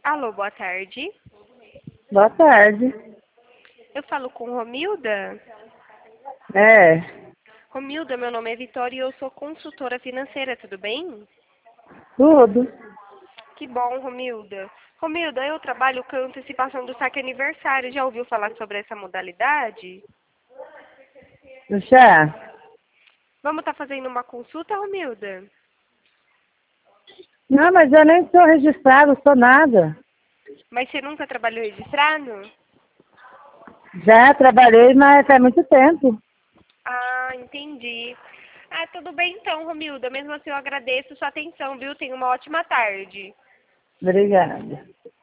Alô, boa tarde. Boa tarde. Eu falo com Romilda? É, Romilda, meu nome é Vitória e eu sou consultora financeira, tudo bem? tudo. Que bom, Romilda. Romilda, eu trabalho com antecipação do saque aniversário. Já ouviu falar sobre essa modalidade? Já? Vamos estar fazendo uma consulta, Romilda? Não, mas eu nem sou registrado, sou nada. Mas você nunca trabalhou registrado? Já trabalhei, mas faz muito tempo. Ah, entendi. Ah, tudo bem então, Romilda. Mesmo assim, eu agradeço sua atenção, viu? Tenha uma ótima tarde. Obrigada.